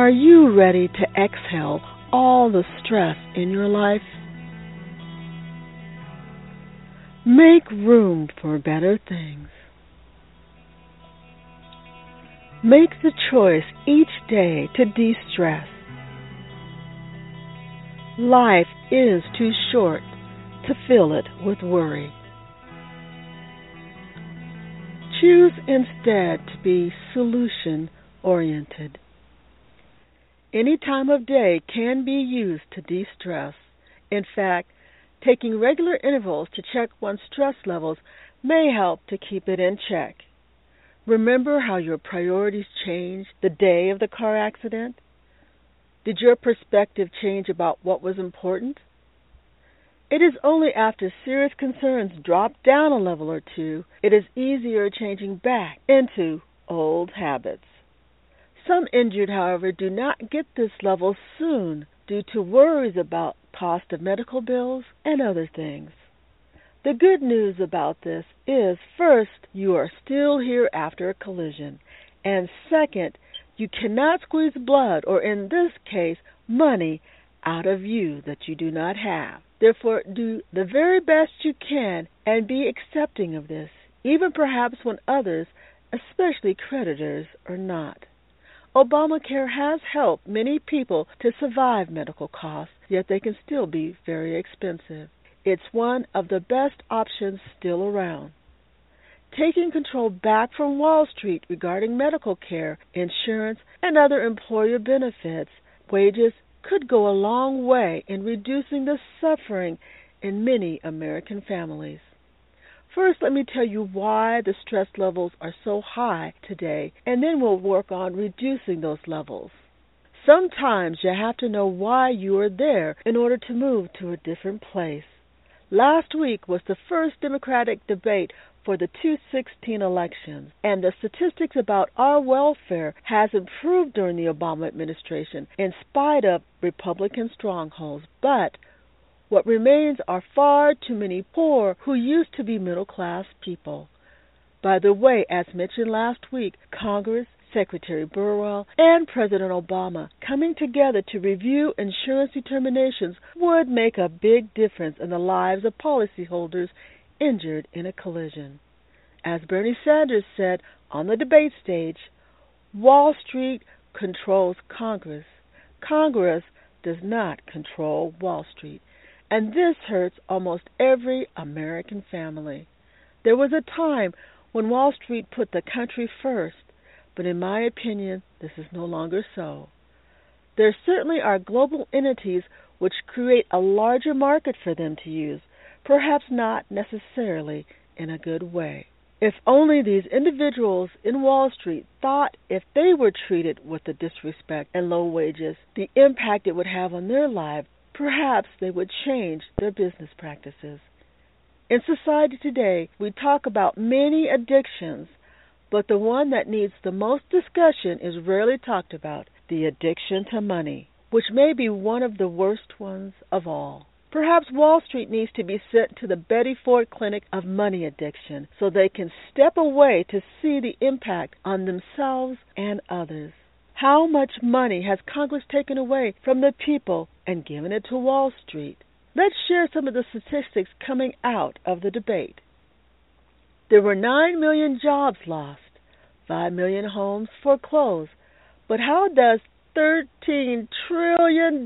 Are you ready to exhale all the stress in your life? Make room for better things. Make the choice each day to de-stress. Life is too short to fill it with worry. Choose instead to be solution-oriented. Any time of day can be used to de-stress. In fact, taking regular intervals to check one's stress levels may help to keep it in check. Remember how your priorities changed the day of the car accident? Did your perspective change about what was important? It is only after serious concerns drop down a level or two, it is easier changing back into old habits. Some injured, however, do not get this level soon due to worries about cost of medical bills and other things. The good news about this is, first, you are still here after a collision, and second, you cannot squeeze blood, or in this case, money, out of you that you do not have. Therefore, do the very best you can and be accepting of this, even perhaps when others, especially creditors, are not. Obamacare has helped many people to survive medical costs, yet they can still be very expensive. It's one of the best options still around. Taking control back from Wall Street regarding medical care, insurance, and other employer benefits, wages could go a long way in reducing the suffering in many American families. First, let me tell you why the stress levels are so high today, and then we'll work on reducing those levels. Sometimes you have to know why you are there in order to move to a different place. Last week was the first Democratic debate for the 2016 elections, and the statistics about our welfare has improved during the Obama administration in spite of Republican strongholds. But what remains are far too many poor who used to be middle-class people. By the way, as mentioned last week, Congress, Secretary Burwell, and President Obama coming together to review insurance determinations would make a big difference in the lives of policyholders injured in a collision. As Bernie Sanders said on the debate stage, Wall Street controls Congress. Congress does not control Wall Street. And this hurts almost every American family. There was a time when Wall Street put the country first, but in my opinion, this is no longer so. There certainly are global entities which create a larger market for them to use, perhaps not necessarily in a good way. If only these individuals in Wall Street thought if they were treated with the disrespect and low wages, the impact it would have on their lives, perhaps they would change their business practices. In society today, we talk about many addictions, but the one that needs the most discussion is rarely talked about, the addiction to money, which may be one of the worst ones of all. Perhaps Wall Street needs to be sent to the Betty Ford Clinic of money addiction so they can step away to see the impact on themselves and others. How much money has Congress taken away from the people and given it to Wall Street? Let's share some of the statistics coming out of the debate. There were 9 million jobs lost, 5 million homes foreclosed. But how does $13 trillion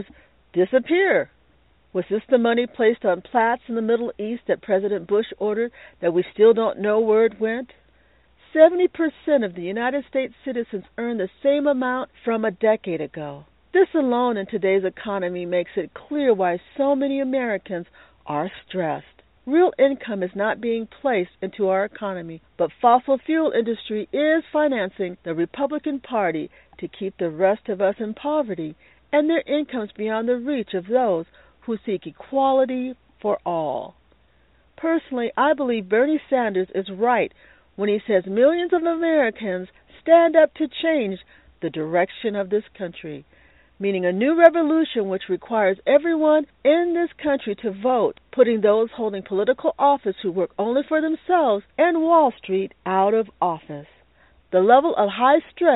disappear? Was this the money placed on plats in the Middle East that President Bush ordered that we still don't know where it went? 70% of the United States citizens earn the same amount from a decade ago. This alone in today's economy makes it clear why so many Americans are stressed. Real income is not being placed into our economy, but fossil fuel industry is financing the Republican Party to keep the rest of us in poverty and their incomes beyond the reach of those who seek equality for all. Personally, I believe Bernie Sanders is right when he says millions of Americans stand up to change the direction of this country, meaning a new revolution which requires everyone in this country to vote, putting those holding political office who work only for themselves and Wall Street out of office. The level of high stress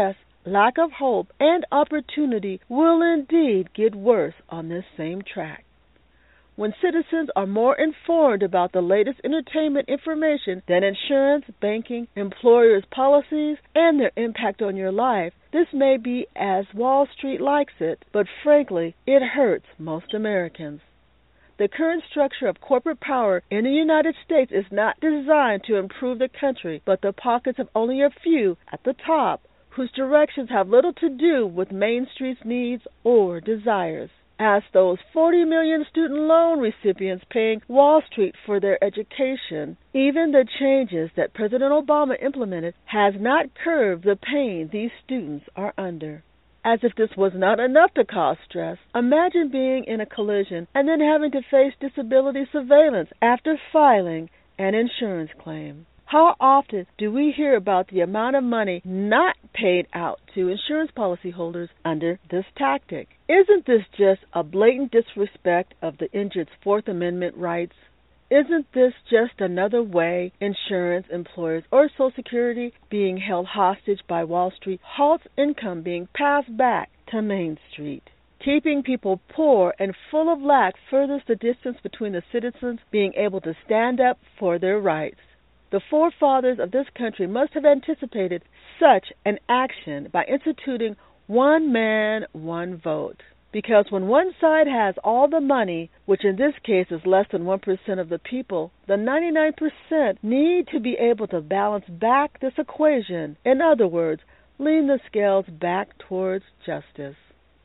lack of hope, and opportunity will indeed get worse on this same track. When citizens are more informed about the latest entertainment information than insurance, banking, employers' policies, and their impact on your life, this may be as Wall Street likes it, but frankly, it hurts most Americans. The current structure of corporate power in the United States is not designed to improve the country, but the pockets of only a few at the top whose directions have little to do with Main Street's needs or desires. Ask those 40 million student loan recipients paying Wall Street for their education. Even the changes that President Obama implemented has not curbed the pain these students are under. As if this was not enough to cause stress, imagine being in a collision and then having to face disability surveillance after filing an insurance claim. How often do we hear about the amount of money not paid out to insurance policyholders under this tactic? Isn't this just a blatant disrespect of the injured's Fourth Amendment rights? Isn't this just another way insurance, employers, or Social Security being held hostage by Wall Street halts income being passed back to Main Street? Keeping people poor and full of lack furthers the distance between the citizens being able to stand up for their rights. The forefathers of this country must have anticipated such an action by instituting one man, one vote. Because when one side has all the money, which in this case is less than 1% of the people, the 99% need to be able to balance back this equation. In other words, lean the scales back towards justice.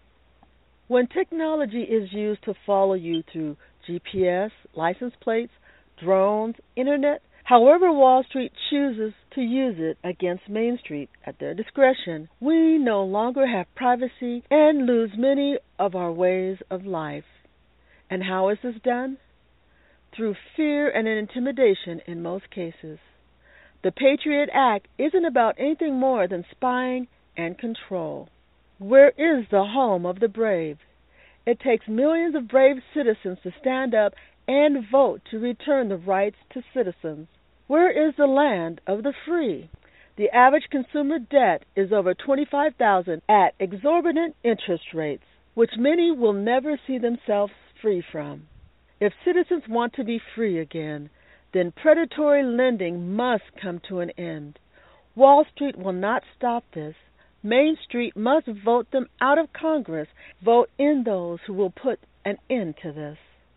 When technology is used to follow you through GPS, license plates, drones, internet, however Wall Street chooses to use it against Main Street at their discretion, we no longer have privacy and lose many of our ways of life. And how is this done? Through fear and intimidation in most cases. The Patriot Act isn't about anything more than spying and control. Where is the home of the brave? It takes millions of brave citizens to stand up and vote to return the rights to citizens. Where is the land of the free? The average consumer debt is over $25,000 at exorbitant interest rates, which many will never see themselves free from. If citizens want to be free again, then predatory lending must come to an end. Wall Street will not stop this. Main Street must vote them out of Congress, vote in those who will put an end to this.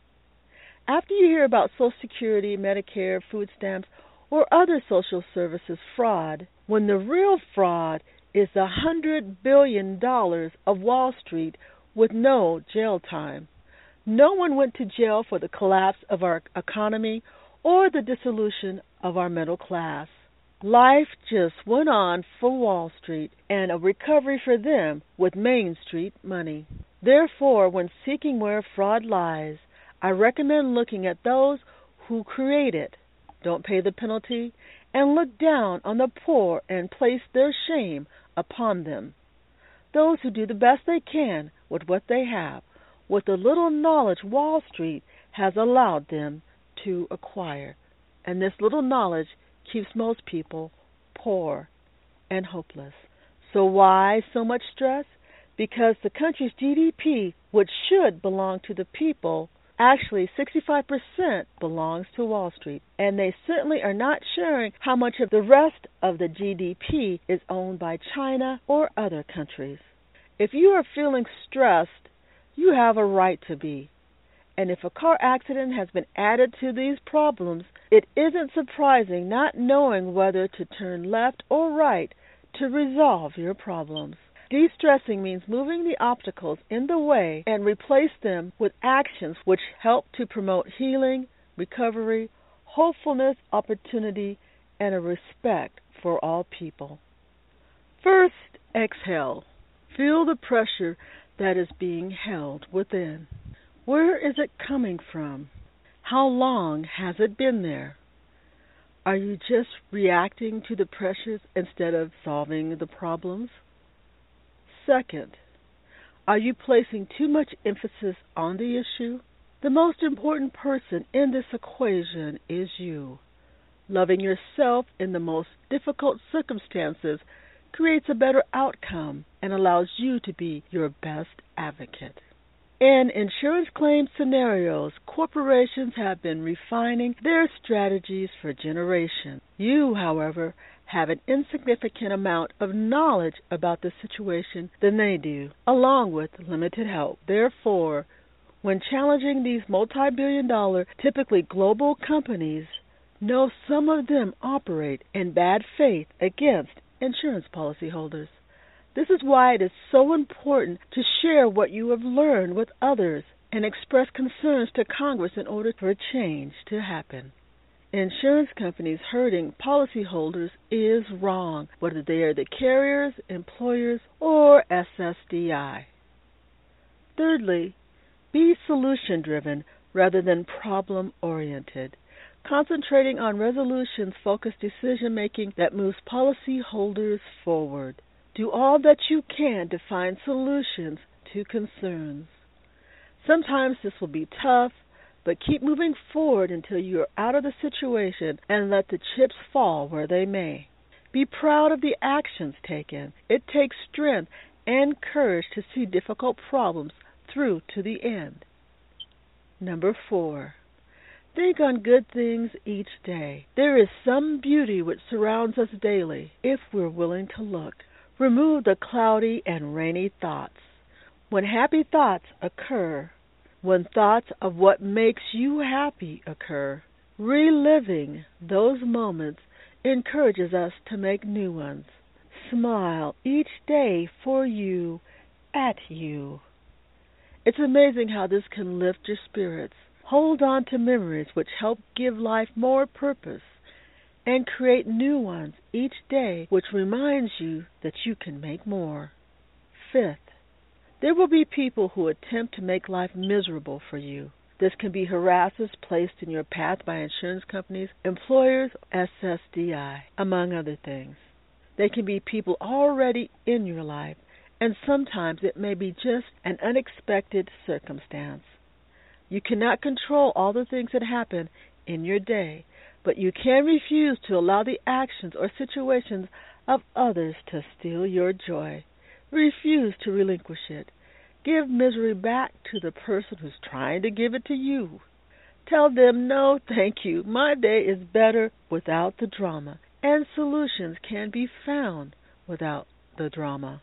After you hear about Social Security, Medicare, food stamps, or other social services fraud, when the real fraud is the $100 billion of Wall Street with no jail time. No one went to jail for the collapse of our economy or the dissolution of our middle class. Life just went on for Wall Street and a recovery for them with Main Street money. Therefore, when seeking where fraud lies, I recommend looking at those who create it, don't pay the penalty, and look down on the poor and place their shame upon them. Those who do the best they can with what they have, with the little knowledge Wall Street has allowed them to acquire. And this little knowledge keeps most people poor and hopeless. So why so much stress? Because the country's GDP, which should belong to the people, actually 65% belongs to Wall Street, and they certainly are not sharing how much of the rest of the GDP is owned by China or other countries. If you are feeling stressed, you have a right to be. And if a car accident has been added to these problems, it isn't surprising not knowing whether to turn left or right to resolve your problems. De-stressing means moving the obstacles in the way and replace them with actions which help to promote healing, recovery, hopefulness, opportunity, and a respect for all people. First, exhale. Feel the pressure that is being held within. Where is it coming from? How long has it been there? Are you just reacting to the pressures instead of solving the problems? Second, are you placing too much emphasis on the issue? The most important person in this equation is you. Loving yourself in the most difficult circumstances creates a better outcome and allows you to be your best advocate. In insurance claim scenarios, corporations have been refining their strategies for generations. You, however, have an insignificant amount of knowledge about the situation than they do, along with limited help. Therefore, when challenging these multi-billion-dollar, typically global companies, know some of them operate in bad faith against insurance policyholders. This is why it is so important to share what you have learned with others and express concerns to Congress in order for a change to happen. Insurance companies hurting policyholders is wrong, whether they are the carriers, employers, or SSDI. Thirdly, be solution-driven rather than problem-oriented, concentrating on resolutions-focused decision-making that moves policyholders forward. Do all that you can to find solutions to concerns. Sometimes this will be tough, but keep moving forward until you are out of the situation and let the chips fall where they may. Be proud of the actions taken. It takes strength and courage to see difficult problems through to the end. Number 4. Think on good things each day. There is some beauty which surrounds us daily if we're willing to look. Remove the cloudy and rainy thoughts. When happy thoughts occur, when thoughts of what makes you happy occur, reliving those moments encourages us to make new ones. Smile each day for you, at you. It's amazing how this can lift your spirits. Hold on to memories which help give life more purpose and create new ones each day which reminds you that you can make more. 5th, there will be people who attempt to make life miserable for you. This can be harassers placed in your path by insurance companies, employers, SSDI, among other things. They can be people already in your life, and sometimes it may be just an unexpected circumstance. You cannot control all the things that happen in your day, but you can refuse to allow the actions or situations of others to steal your joy. Refuse to relinquish it. Give misery back to the person who's trying to give it to you. Tell them, no, thank you. My day is better without the drama, and solutions can be found without the drama.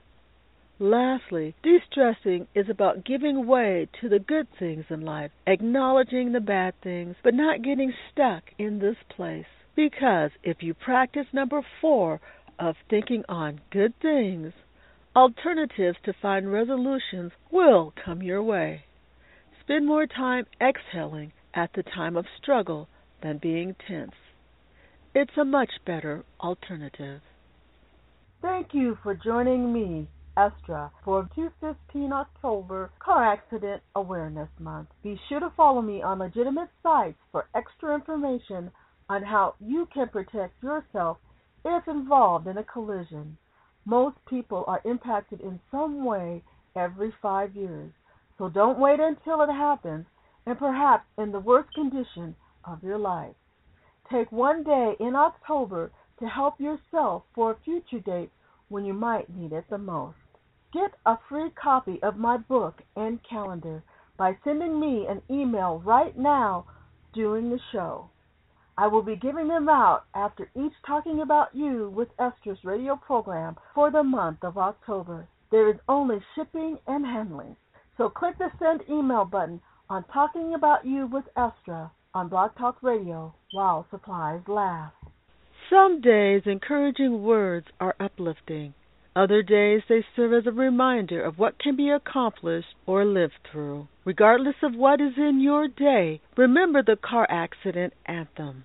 Lastly, de-stressing is about giving way to the good things in life, acknowledging the bad things, but not getting stuck in this place. Because if you practice number 4 of thinking on good things, alternatives to find resolutions will come your way. Spend more time exhaling at the time of struggle than being tense. It's a much better alternative. Thank you for joining me, Estra, for 2/15 October Car Accident Awareness Month. Be sure to follow me on legitimate sites for extra information on how you can protect yourself if involved in a collision. Most people are impacted in some way every 5 years, so don't wait until it happens and perhaps in the worst condition of your life. Take one day in October to help yourself for a future date when you might need it the most. Get a free copy of my book and calendar by sending me an email right now during the show. I will be giving them out after each Talking About You with Estra's radio program for the month of October. There is only shipping and handling. So click the send email button on Talking About You with Estra on Blog Talk Radio while supplies last. Some days encouraging words are uplifting. Other days they serve as a reminder of what can be accomplished or lived through. Regardless of what is in your day, remember the car accident anthem.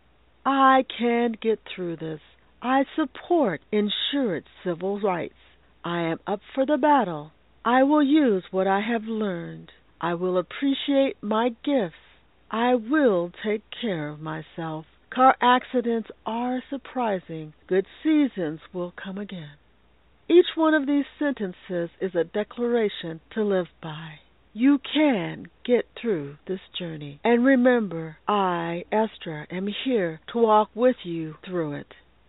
I can get through this. I support insured civil rights. I am up for the battle. I will use what I have learned. I will appreciate my gifts. I will take care of myself. Car accidents are surprising. Good seasons will come again. Each one of these sentences is a declaration to live by. You can get through this journey. And remember, I, Estra, am here to walk with you through it.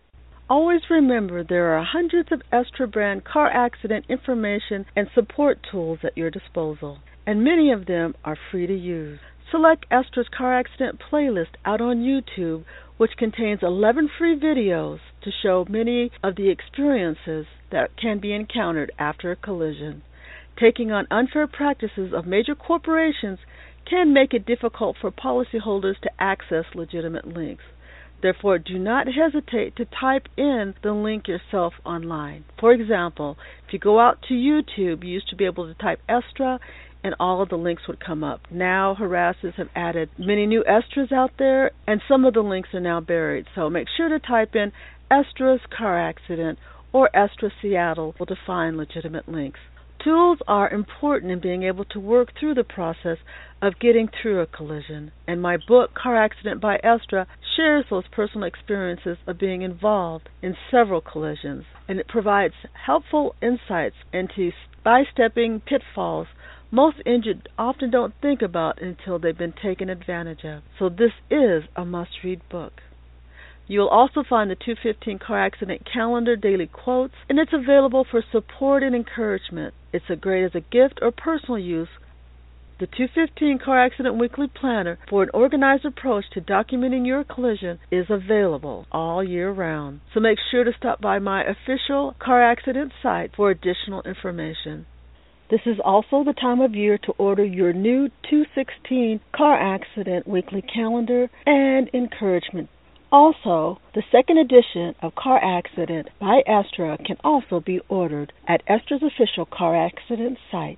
Always remember there are hundreds of Estra brand car accident information and support tools at your disposal, and many of them are free to use. Select Estra's car accident playlist out on YouTube, which contains 11 free videos to show many of the experiences that can be encountered after a collision. Taking on unfair practices of major corporations can make it difficult for policyholders to access legitimate links. Therefore, do not hesitate to type in the link yourself online. For example, if you go out to YouTube, you used to be able to type Estra and all of the links would come up. Now, harassers have added many new Estras out there, and some of the links are now buried. So make sure to type in Estra's car accident or Estra Seattle to find legitimate links. Tools are important in being able to work through the process of getting through a collision, and my book, Car Accident by Estra, shares those personal experiences of being involved in several collisions, and it provides helpful insights into sidestepping pitfalls most injured often don't think about until they've been taken advantage of. So this is a must-read book. You will also find the 215 Car Accident Calendar daily quotes, and it's available for support and encouragement. It's a great as a gift or personal use. The 215 Car Accident Weekly Planner for an organized approach to documenting your collision is available all year round. So make sure to stop by my official car accident site for additional information. This is also the time of year to order your new 216 Car Accident Weekly Calendar and encouragement. Also, the second edition of Car Accident by Estra can also be ordered at Estra's official car accident site.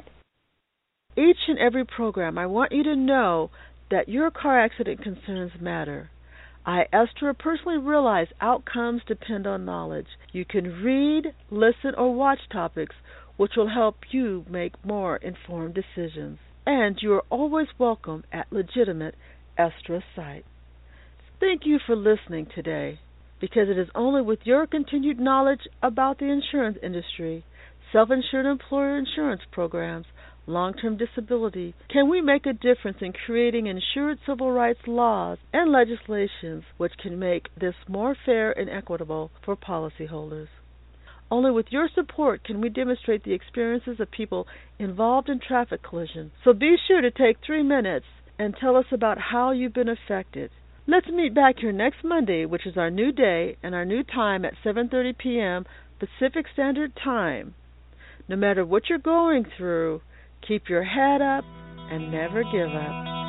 Each and every program, I want you to know that your car accident concerns matter. I, Estra, personally realize outcomes depend on knowledge. You can read, listen, or watch topics which will help you make more informed decisions. And you are always welcome at legitimate Estra site. Thank you for listening today, because it is only with your continued knowledge about the insurance industry, self-insured employer insurance programs, long-term disability, can we make a difference in creating insured civil rights laws and legislations which can make this more fair and equitable for policyholders. Only with your support can we demonstrate the experiences of people involved in traffic collisions. So be sure to take 3 minutes and tell us about how you've been affected. Let's meet back here next Monday, which is our new day and our new time at 7:30 p.m. Pacific Standard Time. No matter what you're going through, keep your head up and never give up.